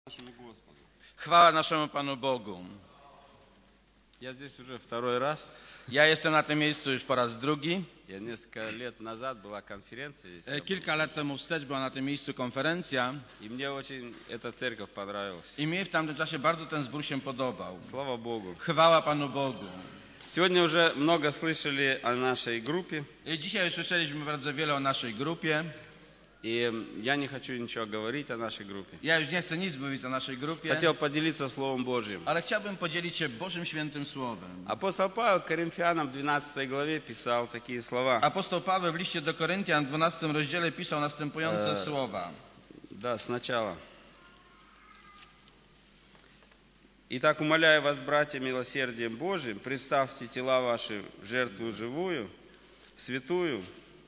Нашему Господу. Chwała naszemu Panu Bogu. Я здесь уже второй раз. Ja jestem na tym miejscu już po raz drugi. Я несколько лет назад была конференция здесь. Kilka lat temu wstecz była na tym miejscu konferencja И мне очень эта церковь понравилась. i mnie w tamtym czasie bardzo ten zbór się podobał. Слава Богу. Chwała Panu Bogu. Сегодня уже много слышали о нашей группе. Dzisiaj usłyszeliśmy bardzo wiele o naszej grupie. И я не хочу ничего говорить о нашей группе. Ja już nie chcę nic mówić o naszej grupie, Хотел поделиться Словом Божьим. ale chciałbym podzielić się Bożym Świętym Słowem. Апостол Павел Коринфянам в 12 главе писал такие слова. Apostoł Paweł w liście do Koryntian w 12 rozdziale pisał następujące słowa. Да, сначала. Итак, умоляю вас, братья, милосердием Божиим, представьте тела ваши в жертву живую, святую,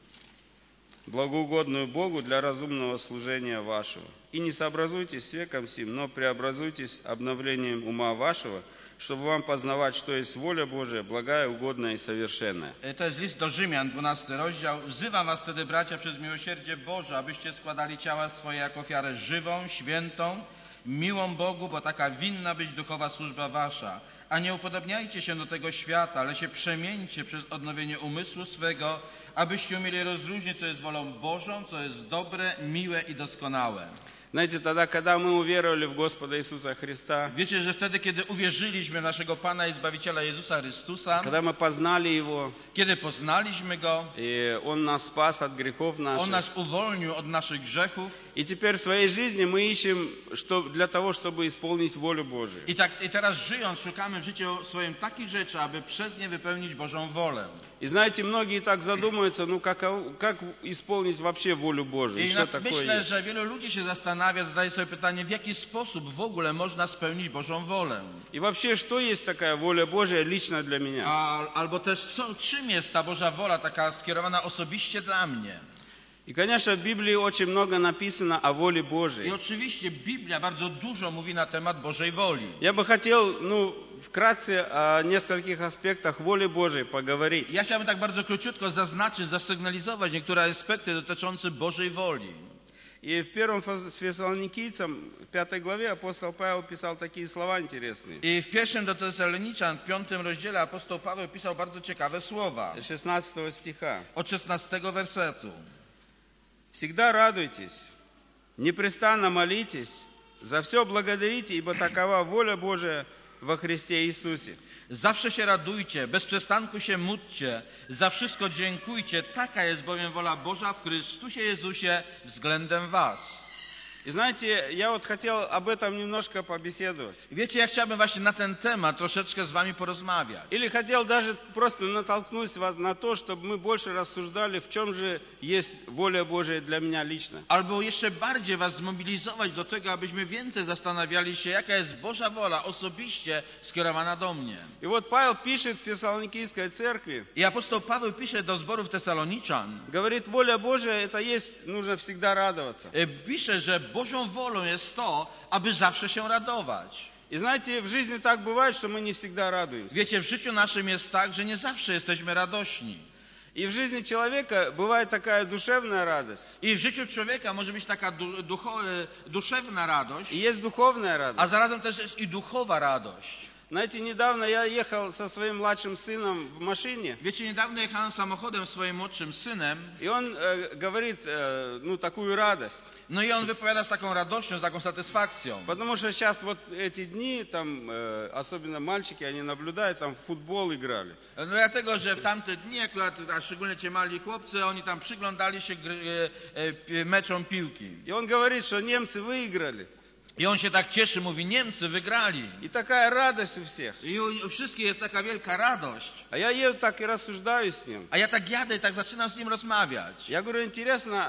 благоугодную Богу для разумного служения вашего. И не сообразуйтесь с веком сим, но преобразуйтесь обновлением ума вашего, чтобы вам познавать, что есть воля Божия, благая, угодная и совершенная. To jest list do Rzymian, 12 rozdział. Wzywam was wtedy, bracia, przez miłosierdzie Boże, abyście składali ciała swoje jako ofiarę żywą, świętą, miłą Bogu, bo taka winna być duchowa służba wasza. A nie upodobniajcie się do tego świata, ale się przemieńcie przez odnowienie umysłu swego, abyście umieli rozróżnić, co jest wolą Bożą, co jest dobre, miłe i doskonałe. Знаете, тогда, когда мы уверовали в Господа Иисуса Христа, Wiecie, że wtedy, kiedy uwierzyliśmy w naszego Pana i Zbawiciela Jezusa Chrystusa, когда мы познали Его, kiedy poznaliśmy Go, и Он нас спас от грехов On наших, nas uwolnił od naszych grzechów и теперь в своей жизни мы ищем для того, чтобы исполнить волю Божию. i teraz żyjąc, szukamy w życiu swoim takich rzeczy, aby przez nie wypełnić Bożą wolę. И знаете, многие так задумаются, как исполнить вообще волю Божию, I что такое myślę, есть. że wielu ludzi się zadaje sobie pytanie, w jaki sposób w ogóle można spełnić Bożą wolę. И вообще, что есть такая воля Божия лично для меня? Albo też czym jest ta Boża wola taka skierowana osobiście dla mnie. И, конечно, в Библии очень много написано о воле I Божией. oczywiście Biblia bardzo dużo mówi na temat Bożej woli. Я бы хотел, вкратце о несколькich аспектах воли Божией поговорить. Ja chciałbym tak bardzo króciutko zaznaczyć, zasygnalizować niektóre aspekty dotyczące Bożej woli. И в первом Фессалоникийцам, в 5 главе, апостол Павел писал такие слова интересные. I w pierwszym do Tesaloniczan, w 5 rozdziale apostoł Paweł pisał bardzo ciekawe słowa. 16 стиха. Od 16 wersetu. «Всегда радуйтесь, непрестанно молитесь, за все благодарите, ибо такова воля Божия во Христе Иисусе». Zawsze się radujcie, bez przestanku się módlcie, za wszystko dziękujcie, taka jest bowiem wola Boża w Chrystusie Jezusie względem was. И знаете, я хотел об этом немножко побеседовать. Wiecie, ja chciałbym właśnie na ten temat troszeczkę z wami porozmawiać. Или хотел даже просто натолкнуть вас на то, чтобы мы больше рассуждали, в чем же есть воля Божия для меня лично. Albo jeszcze bardziej was zmobilizować do tego, abyśmy więcej zastanawiali się, jaka jest Boża wola osobiście skierowana do mnie. И вот Павел пишет в Фессалоникийской церкви, I apostoł Paweł pisze do zborów Tesaloniczan, говорит, воля Божия, это есть, нужно всегда радоваться. pisze, że Bożą wolą jest to, aby zawsze się radować. И знаете, в жизни так бывает, что мы не всегда радуемся. Wiecie, w życiu naszym jest tak, że nie zawsze jesteśmy radośni. И в жизни человека бывает такая душевная радость. I w życiu człowieka może być taka duszewna radość, И есть духовная a радость. zarazem też jest i duchowa radość. Знаете, недавно я ехал со своим младшим сыном в машине, Wiecie, niedawno jechałem samochodem swoim młodszym synem, и он говорит, такую радость. no i on wypowiada z taką radością, z taką satysfakcją. Потому что сейчас вот эти дни, там, особенно мальчики, они наблюдают, там в футбол играли. No dlatego, że w tamte dni, akurat, a szczególnie ci mali chłopcy, oni tam przyglądali się meczom piłki. И он говорит, что немцы выиграли. I on się tak cieszy, mówi, Niemcy wygrali. И такая радость у всех. I u wszystkich jest taka wielka radość. А я еду так и рассуждаю с ним. A ja tak jadę i tak zaczynam z nim rozmawiać. Я говорю, интересно,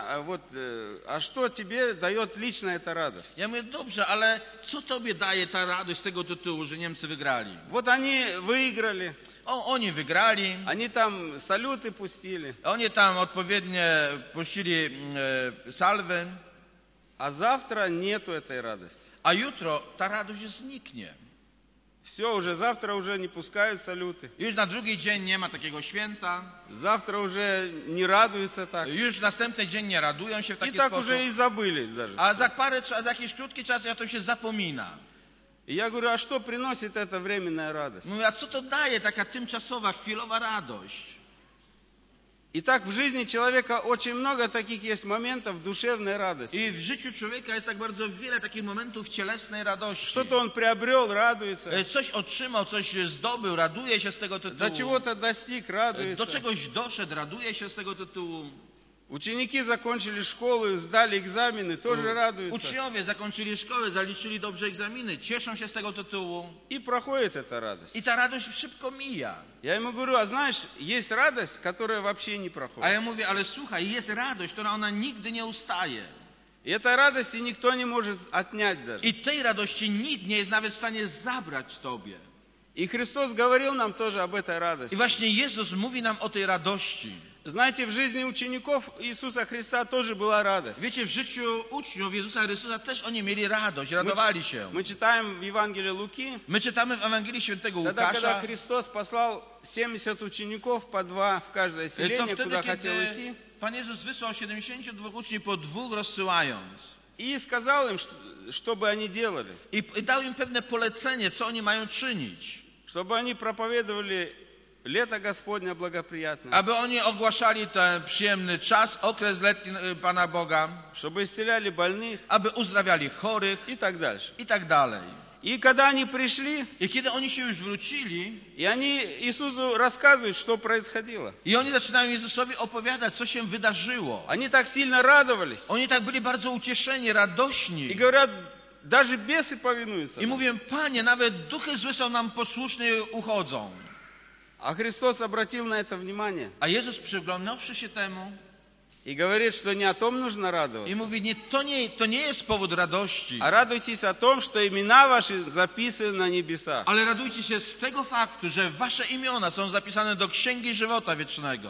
а что тебе дает лично эта радость? Ja mówię, dobrze, ale co tobie daje ta radość z tego tytułu, że Niemcy wygrali? Вот они выиграли, Oni wygrali, они там салюты пустили, oni tam odpowiednie puścili salwy, а завтра нету этой радости. a jutro ta radość zniknie. Все, уже завтра уже не пускают салюты. Już na drugi dzień nie ma takiego święta. Завтра уже не радуются так. Już następny dzień nie radują się w И taki так sposób. уже и забыли даже. A za jakiś krótki czas o tym się zapomina. И я говорю, а что приносит эта временная радость? Mówię, a co to daje taka tymczasowa, chwilowa radość? И так в жизни человека очень много таких есть моментов душевной радости. I w życiu człowieka jest tak bardzo wiele takich momentów cielesnej radości. Что-то он приобрел, радуется. Coś otrzymał, coś zdobył, raduje się z tego tytułu. До чего-то достиг, Do радуется. czegoś doszedł, raduje się z tego tytułu. Ученики закончили школу, сдали экзамены, тоже радуются. Uczniowie zakończyli szkołę, zaliczyli dobrze egzaminy, cieszą się z tego tytułu. И проходит эта радость. I ta radość szybko mija. Я ему говорю, а знаешь, есть радость, которая вообще не A проходит. ja mówię, ale słuchaj, jest radość, która ona nigdy nie ustaje. И этой радости никто не может отнять даже. I tej radości nikt nie jest nawet w stanie zabrać tobie. И Христос говорил нам тоже об этой I радости. właśnie Jezus mówi nam o tej radości. Знаете, в жизни учеников Иисуса Христа тоже была радость. Wiecie, w życiu uczniów Jezusa Chrystusa też oni mieli radość, radowali się. Мы читаем в Евангелии Луки, My czytamy w Ewangelii Świętego тогда, когда Łukasza, Христос послал 70 учеников, по 2 в каждое to селение, wtedy, куда хотел kiedy идти, Pan Jezus wysłał 72 uczniów po 2 rozsyłając. и сказал им, что бы они делали. I dał im pewne polecenie, co oni mają czynić. Чтобы они проповедовали лето Господня благоприятное, Aby oni ogłaszali ten przyjemny czas, okres letni Pana Boga, чтобы исцеляли больных aby uzdrawiali chorych и так дальше. i tak dalej. И когда они пришли, I kiedy oni się już wrócili, и они Иисусу рассказывают, что происходило. i oni zaczynają Jezusowi opowiadać, co się wydarzyło. Они так сильно радовались. Oni tak byli bardzo ucieszeni, radośni. И говорят, даже бесы повинуются. I mówię, Panie, nawet duchy złe są nam posłuszne i uchodzą. А Христос обратил на это внимание A Jezus przyglądnąwszy się temu и говорит, что не о том нужно i радоваться, mówi, to nie jest powód radości, а радуйтесь о том, что имена ваши записаны на небесах. ale radujcie się z tego faktu, że wasze imiona są zapisane do Księgi Żywota Wiecznego.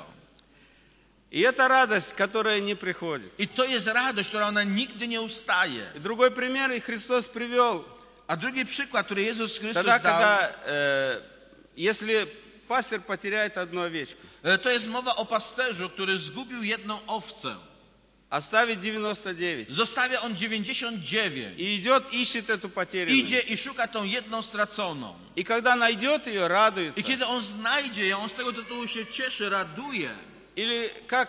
И это радость, которая не приходит. I to jest radość, która ona nigdy nie ustaje. И другой пример и Христос привел. A drugi przykład, który Jezus Chrystus Тогда, dał, когда, если пастырь потеряет одну овечку, to jest mowa o pasterzu, który zgubił jedną owcę. оставит 99 Zostawia on 99. и идет, ищет эту потерянную. Idzie i szuka tą jedną straconą. И когда найдет ее, радуется. I kiedy on znajdzie ją, on z tego tytułu się cieszy, raduje. Или как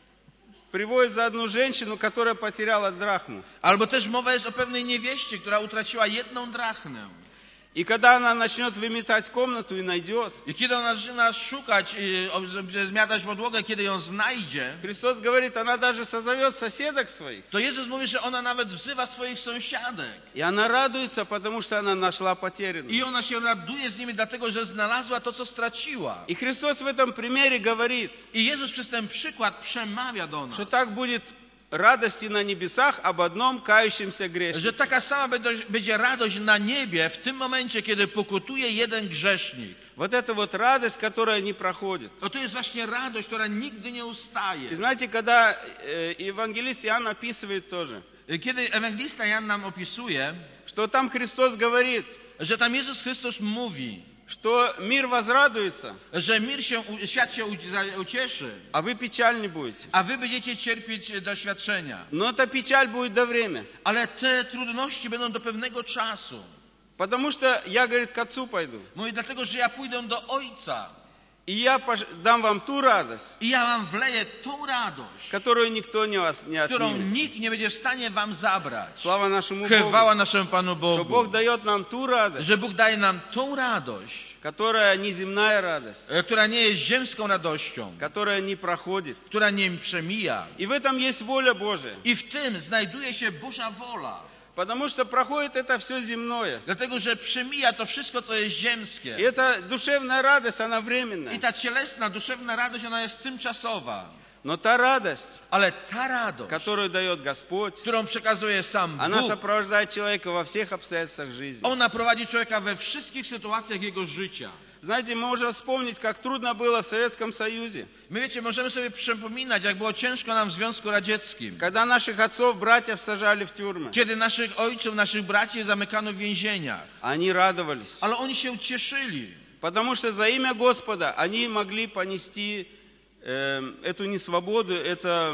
приводит за одну женщину, которая потеряла драхму. Albo też mowa jest o pewnej niewieście, która utraciła jedną drachnę. И когда она начнет выметать комнату и найдет, I kiedy ona zaczyna szukać, zmiatać podłogę, kiedy ją znajdzie, Христос говорит, она даже созовет соседок своих. to Jezus mówi, że ona nawet wzywa swoich sąsiadek. И она радуется, потому что она нашла I потерянную. ona się raduje z nimi, dlatego że znalazła to, co straciła. И Христос в этом примере говорит, I Jezus przez ten przykład przemawia do nas, что так будет радости на небесах об одном кающемся że грешнике. taka sama będzie radość na niebie w tym momencie, kiedy pokutuje jeden grzesznik. Вот это вот радость, которая не проходит. To jest właśnie radość, która nigdy nie ustaje. И знаете, когда евангелист Иоанн описывает тоже, Kiedy ewangelista Jan nam opisuje, что там Христос говорит, że tam Jezus Chrystus mówi, что мир возрадуется, że świat się ucieszy, а вы печальны будете. a wy będziecie cierpieć doświadczenia. Но эта печаль будет до времени. Ale te trudności będą do pewnego czasu. Потому что я, говорит, к Отцу пойду. Mówi, dlatego, że ja pójdę do Ojca И я дам вам ту радость, i ja wam wleję tą radość, которую никто не którą отнимет. nikt nie będzie w stanie wam zabrać. Слава нашему Chwała Богу. naszemu Panu Что Bogu, Бог дает нам ту радость, że Bóg daje nam tą radość, которая неземная радость, która nie jest ziemską radością, которая не проходит. która nie przemija. И в этом есть воля Божия. I w tym znajduje się Boża wola. Потому что проходит это все земное. Dlatego, że przemija to wszystko, co jest И ziemskie. эта душевная радость, она I временная. ta cielesna, duszewna radość, ona jest tymczasowa. Но та радость, Ale ta radość, которую дает Господь, którą przekazuje sam она Bóg, сопровождает человека во всех обстоятельствах жизни. ona prowadzi człowieka we wszystkich sytuacjach jego życia. Знаете, мы можем вспомнить, как трудно было в Советском Союзе. My wiecie, możemy sobie przypominać, jak było ciężko nam w Związku Radzieckim. Когда наших отцов, братьев сажали в тюрьмы. Kiedy naszych ojców, naszych braci zamykano w więzieniach. Они радовались. Ale oni się cieszyli. Потому что за имя Господа они могли понести эту несвободу, это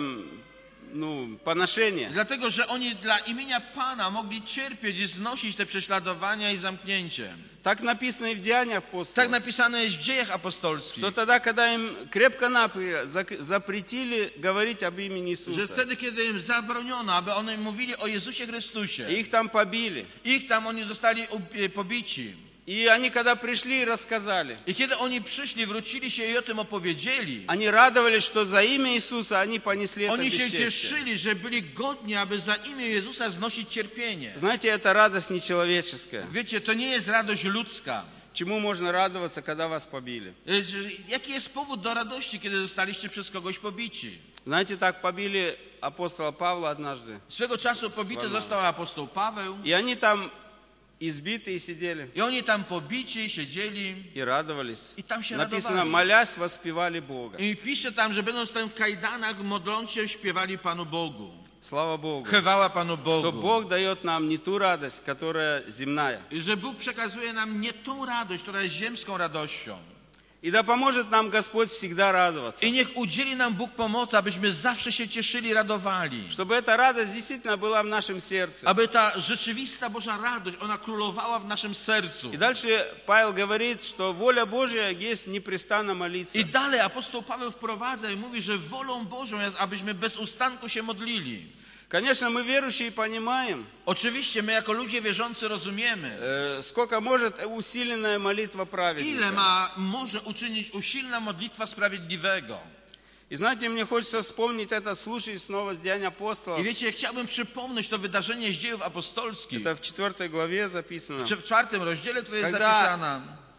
поношение. Dlatego, że oni dla imienia Pana mogli cierpieć i znosić te prześladowania i zamknięcie. Так написано и в Деяниях апостолов. Tak napisane jest w Dziejach Apostolskich. Что тогда, когда им крепко-накрепко запретили говорить об имени Że Иисуса, wtedy, kiedy im zabroniono, aby oni mówili o Jezusie Chrystusie, их там побили. ich tam oni zostali pobici. И они, когда пришли и рассказали, I kiedy oni przyszli, wrócili się i o tym opowiedzieli, они радовались, что за имя Иисуса они понесли это oni się бесчестие. cieszyli, że byli godni, aby za imię Jezusa znosić cierpienie. Знаете, это радость нечеловеческая. Wiecie, to nie jest radość ludzka. Чему можно радоваться, когда вас побили? Jaki jest powód do radości, kiedy zostaliście przez kogoś pobici? Знаете, так побили апостола Павла однажды. Swego czasu pobity został apostoł Paweł И они там избитые сидели i oni tam pobici siedzieli и радовались. i tam się Написано, radowali. молясь, воспевали Бога. I pisze tam, że będąc tam w kajdanach, modląc się, śpiewali Panu Bogu. Слава Богу. Chwała Panu Что Bogu. Бог дает нам не ту радость, которая земная. I że Bóg przekazuje nam nie tą radość, która jest ziemską radością. И да поможет нам Господь всегда радоваться. I niech udzieli nam Bóg pomocy, abyśmy zawsze się cieszyli, radowali. Чтобы эта радость действительно была в нашем сердце. Aby ta rzeczywista Boża radość, ona królowała w naszym sercu. И дальше Павел говорит, что воля Божья есть непрестанно молиться. I dalej apostoł Paweł wprowadza i mówi, że wolą Bożą jest, abyśmy bez ustanku się modlili. Конечно, мы верующие понимаем, Oczywiście my jako ludzie wierzący rozumiemy, сколько может усиленная молитва ile праведника. może uczynić usilna modlitwa sprawiedliwego. И знаете, мне хочется вспомнить этот случай снова с Деяний апостолов. I wiecie, chciałbym przypomnieć to wydarzenie z Dziejów Apostolskich. Это в 4 главе записано. W 4 rozdziale, które jest Когда zapisane.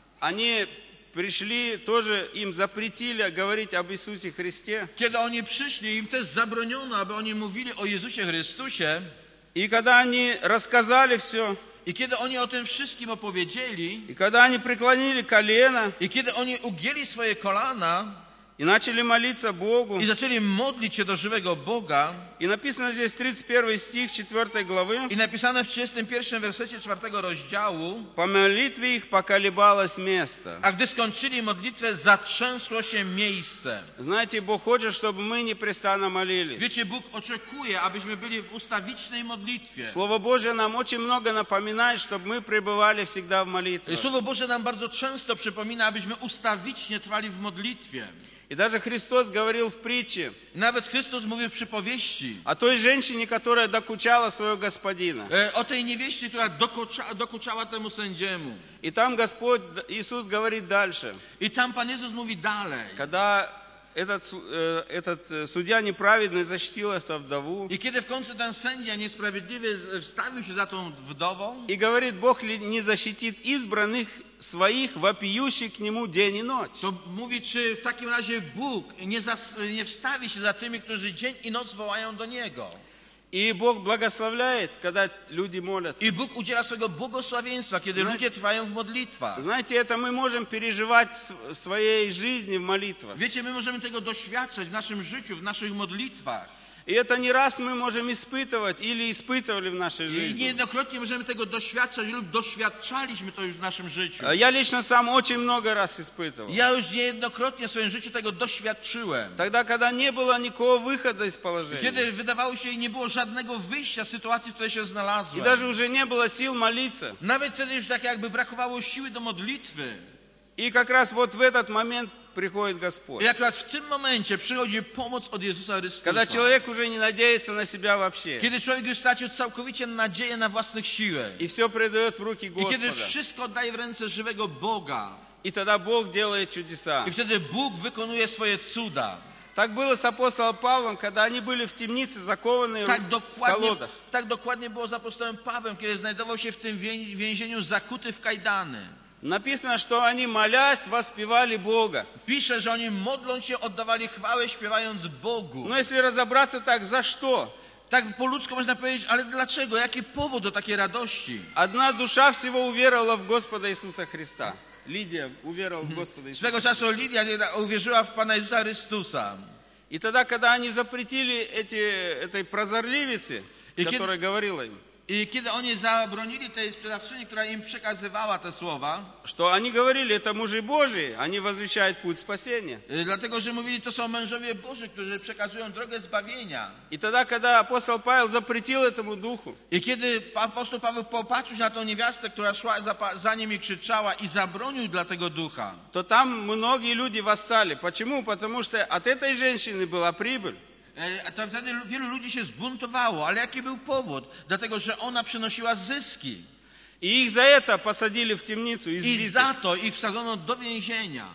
Они пришли, тоже им запретили говорить об Иисусе Христе. Kiedy oni przyszli, im też zabroniono, aby oni mówili o Jezusie Chrystusie. И когда они рассказали все, I kiedy oni o tym wszystkim opowiedzieli, и когда они преклонили колено i kiedy oni ugięli swoje kolana и начали молиться Богу, i zaczęli modlić się do żywego Boga, и написано здесь 31 стих 4 главы, i napisane w 31 wersecie 4 rozdziału, по молитве их поколебалось место. a gdy skończyli modlitwę, zatrzęsło się miejsce. Знаете, Бог хочет, чтобы мы непрестанно молились. Wiecie, Bóg oczekuje, abyśmy byli w ustawicznej modlitwie. Слово Божье нам очень много напоминает, чтобы мы пребывали всегда в молитве. Słowo Boże nam bardzo często przypomina, abyśmy ustawicznie trwali w modlitwie. И даже Христос говорил в притче Nawet Chrystus mówił w przypowieści о той женщине, которая докучала своего господина. o tej niewieście, która dokuczała temu sędziemu. И там Господь, Иисус говорит дальше. I tam Pan Jezus mówi dalej. Когда этот судья неправедный защитил эту вдову. I kiedy w końcu ten sędzia niesprawiedliwy wstawił się za tą wdową И говорит, Бог ли не защитит избранных своих, вопиющих к Нему день и ночь. to mówi, czy w takim razie Bóg nie wstawi się za tymi, którzy dzień i noc wołają do Niego. И Бог благословляет, когда люди молятся. I Bóg udziela swego błogosławieństwa, kiedy ludzie trwają w modlitwach. Знаете, это мы можем переживать в своей жизни в молитвах. Wiecie, my możemy tego doświadczać w naszym życiu, w naszych modlitwach. И это не раз мы можем испытывать или испытывали в нашей I жизни. niejednokrotnie możemy tego doświadczać lub doświadczaliśmy to już w naszym życiu. Я лично сам очень много раз испытывал. Ja już niejednokrotnie w swoim życiu tego doświadczyłem. Тогда, когда не было никакого выхода из положения. Kiedy wydawało się, nie było żadnego wyjścia z sytuacji, w której się И znalazłem. даже уже не было сил молиться. Nawet wtedy już tak jakby brakowało siły do modlitwy. И как раз вот в этот момент приходит Господь. I akurat w tym momencie przychodzi pomoc od Jezusa Chrystusa. Когда человек уже не надеется на себя вообще. Kiedy człowiek już stracił całkowicie nadzieję na własnych siłach. И все предает в руки I kiedy Господа. wszystko oddaje w ręce żywego Boga. И тогда Бог делает чудеса. I wtedy Bóg wykonuje swoje cuda. Так было с апостолом Павлом, когда они были в темнице, закованные в колодах. Tak dokładnie było z apostołem Pawłem, kiedy znajdował się w tym więzieniu zakuty w kajdany. Написано, что они, молясь, воспевали Бога. Pisze, że oni modląc się, oddawali chwałę, śpiewając Bogu. Но если разобраться так, за что? Tak po ludzku można powiedzieć, ale dlaczego? Jaki powód do takiej radości? Одна душа всего уверовала в Господа Иисуса Христа. Лидия уверовала в Господа Иисуса. Swego czasu Lidia uwierzyła w Pana Jezusa Chrystusa. И тогда, когда они запретили этой прозорливице, И которая говорила им, I kiedy oni zabronili tej sprzedawczyni, która im przekazywała te słowa, что они говорили, это мужи Божии, они возвещают путь спасения. dlatego, że mówili, to są mężowie Boży, którzy przekazują drogę zbawienia. И тогда, когда апостол Павел запретил этому духу, I kiedy apostoł Paweł popatrzył na tą niewiastę, która szła za nim i krzyczała i zabronił dla tego ducha, то там многие люди восстали. Почему? Потому что от этой женщины была прибыль. to wtedy wielu ludzi się zbuntowało. Ale jaki był powód? Dlatego, że ona przynosiła zyski. И их за это посадили в темницу, I избили. za to ich wsadzono do więzienia.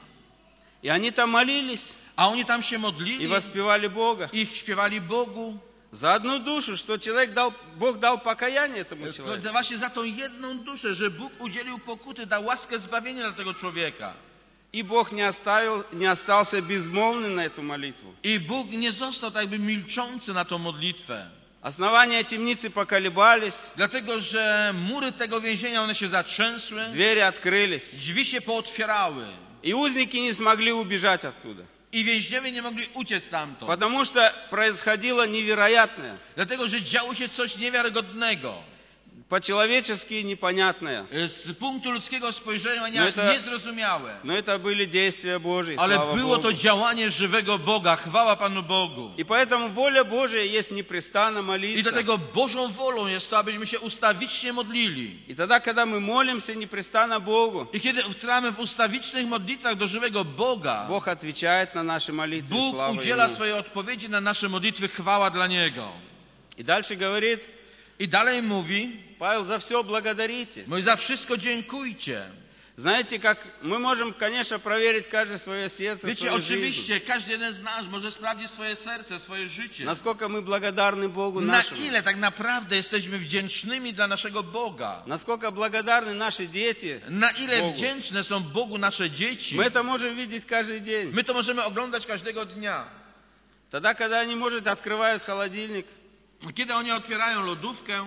И они там молились A oni tam się и modlili воспевали Бога. i śpiewali Bogu. За одну душу, что Бог дал покаяние этому человеку. Właśnie za tą jedną duszę, że Bóg udzielił pokuty, dał łaskę zbawienia dla tego człowieka. И Бог не остался безмолвным на эту молитву. I Bóg nie został tak jakby milczący na tą modlitwę. Основания темницы поколебались, Dlatego, że mury tego więzienia, one się zatrzęsły, двери открылись. drzwi się pootwierały. И узники не смогли убежать оттуда. I więźniowie nie mogli uciec stamtąd. Потому что происходило невероятное, Dlatego, że działo się coś niewiarygodnego. по-человечески непонятное. Z punktu ludzkiego spojrzenia No niezrozumiałe. Но это были действия Божьи, Ale слава było Богу. to działanie żywego Boga. Chwała Panu Bogu. И поэтому воля Божия есть непрестанно I молиться. dlatego Bożą wolą jest to, abyśmy się ustawicznie modlili. И тогда, когда мы молимся непрестанно Богу, I kiedy wtramy w ustawicznych modlitwach do żywego Boga, Бог отвечает на наши молитвы, Bóg слава udziela Ему. swojej odpowiedzi na nasze modlitwy. Chwała dla Niego. И дальше говорит, I dalej mówi, Павел, за все благодарите. mój za wszystko dziękujcie. Знаете, как мы можем, конечно, проверить каждое свое сердце, Wiecie, свою жизнь. oczywiście każdy jeden z nas może sprawdzić swoje serce, swoje życie. Насколько мы благодарны Богу Na нашему. ile tak naprawdę jesteśmy wdzięcznymi dla naszego Boga. Насколько благодарны наши дети. Na ile Bogu. wdzięczne są Bogu nasze dzieci. Мы это можем видеть каждый день. My to możemy oglądać każdego dnia. Тогда, когда они, может, открывают холодильник, Kiedy oni otwierają lodówkę,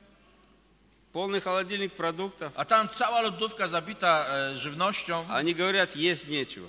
полный холодильник продуктов, a tam cała lodówka zabita żywnością, они говорят, есть нечего.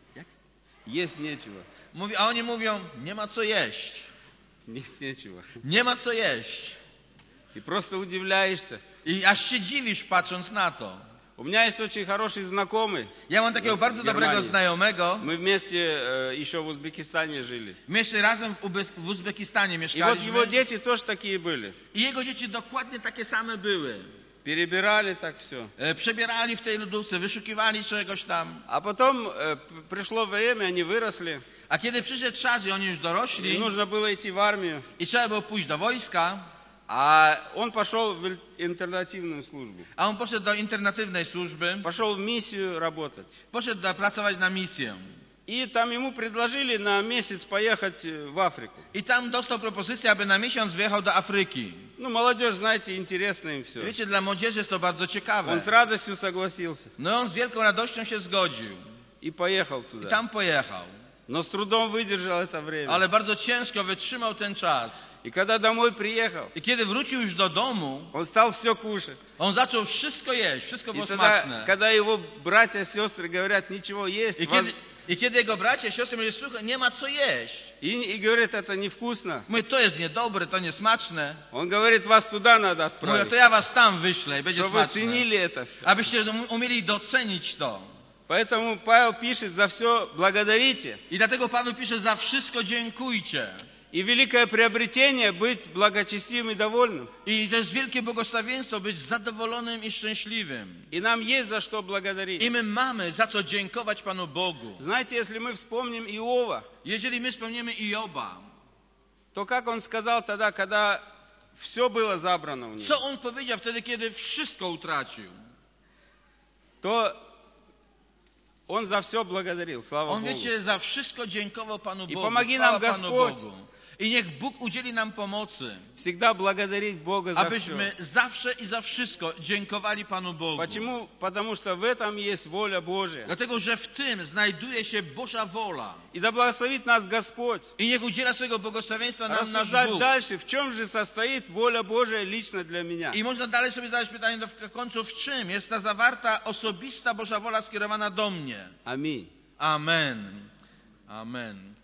Есть нечего. a oni mówią, nie ma co jeść. Есть нечего. Nie ma co jeść. И просто удивляешься. I aż się dziwisz patrząc na to. У меня есть очень хороший знакомый. Ja mam takiego bardzo dobrego Германии. znajomego. Мы вместе еще в Узбекистане жили. My jeszcze razem w Uzbekistanie И вот mieszkaliśmy. его дети тоже такие были. I jego dzieci dokładnie takie same były. Перебирали так все. Przebierali w tej lodówce, wyszukiwali czegoś tam. А потом пришло время, они выросли. A kiedy przyszedł czas i oni już И dorośli нужно было идти в армию. i trzeba było pójść do wojska, А он пошел в альтернативную службу. a on poszedł do internatywnej służby, Пошел в миссию работать. poszedł pracować na misję. И там ему предложили на месяц поехать в Африку. I tam dostał propozycję, aby na miesiąc wyjechał do Afryki. Ну, молодежь, знаете, интересно им все. Wiecie, dla młodzieży jest to bardzo Он ciekawe. с радостью согласился No on z wielką radością się zgodził. и поехал I туда. tam pojechał. Но с трудом выдержал это время. Ale bardzo ciężko wytrzymał ten czas. И когда домой приехал, I kiedy wrócił już do domu, он стал все кушать. on zaczął wszystko jeść, wszystko И było тогда, smaczne. когда его братья, сестры говорят, ничего есть, I kiedy jego bracia i siostry mówią, słuchaj, nie ma co jeść. и говорят, это невкусно. Mówię, to jest niedobre, to niesmaczne. Он говорит, вас туда надо Mówię, отправить, to ja was tam wyślę i będzie чтобы вы smaczne. ценили это все. Abyście umieli docenić to. Поэтому Павел пишет, за все благодарите. I dlatego Paweł pisze, za wszystko dziękujcie. И великое приобретение быть благочестивым и довольным. I to jest wielkie błogosławieństwo być zadowolonym i szczęśliwym. И нам есть за что благодарить. I my mamy za co dziękować Panu Bogu. Знаете, если мы вспомним Иова, Jeżeli my wspomniemy Ioba, то как он сказал тогда, когда все было забрано у него, co on powiedział wtedy, kiedy wszystko utracił? то он за все благодарил, слава On, Богу. wiecie, za wszystko dziękował Panu I Bogu. pomagi Chwała nam Panu Господь. Bogu. I niech Bóg udzieli nam pomocy, всегда благодарить Бога за все. abyśmy zawsze i za wszystko dziękowali Panu Bogu. Почему? Потому что в этом есть воля Божия. Dlatego, że w tym znajduje się Boża wola. И да благословит нас Господь. I niech udziela swojego błogosławieństwa nam nasz Рассуждать Bóg. дальше, в чем же состоит воля Божия лично для меня. I można dalej sobie zadać pytanie w końcu, w czym jest ta zawarta, osobista Boża wola skierowana do mnie. Аминь. Amen. Amen.